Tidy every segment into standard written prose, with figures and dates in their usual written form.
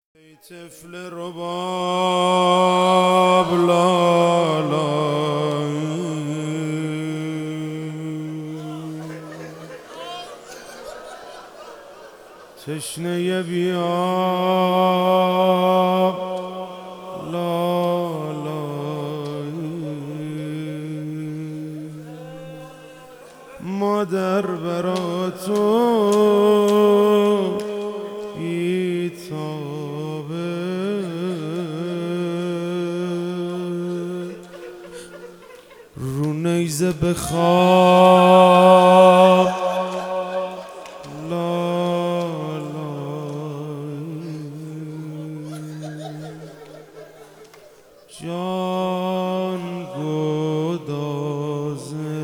ای طفل رباب لالا، تشنه بیاب لالا، مادر برا تو بیتابه، رو نیزه بخواب لالا، جان گدازه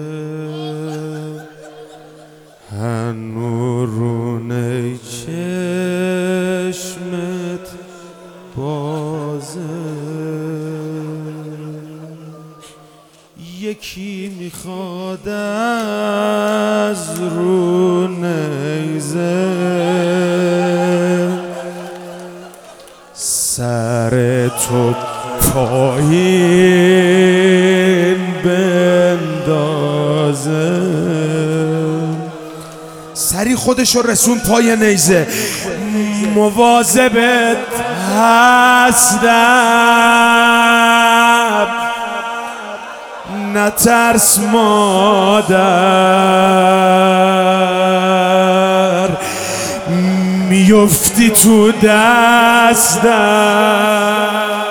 هنو رو نی چشمت بازه، یکی میخواد از رو نیزه سر تو پایین بندازه، سری خودشو رسون پای نیزه، مواظبت هستم نترس مادر، میفتی تو دستم.